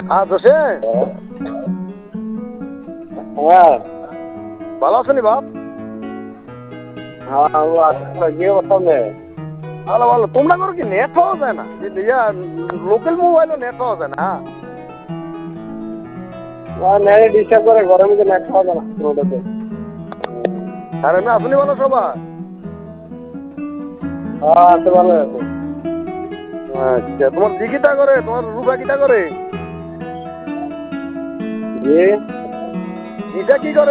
Jose হ্যাঁ ভালো আছো নি বাপ? হ্যাঁ গিয়ে বলতাম রে। ভালো ভালো। তোমরা করো কি নেট পাওয়া যায় না? লোকাল মোবাইলও নেট পাওয়া যায় না? নেট ডিস্টার্ব করে ঘরের মধ্যে নেট পাওয়া যায় না রোডেতে। আর এমনি আসনি ভালো সবাই? হ্যাঁ আছে ভালো আছে। আচ্ছা, তোমার জি কিটা করে, তোমার রূপা কিটা করে? জি জিটা কি করে?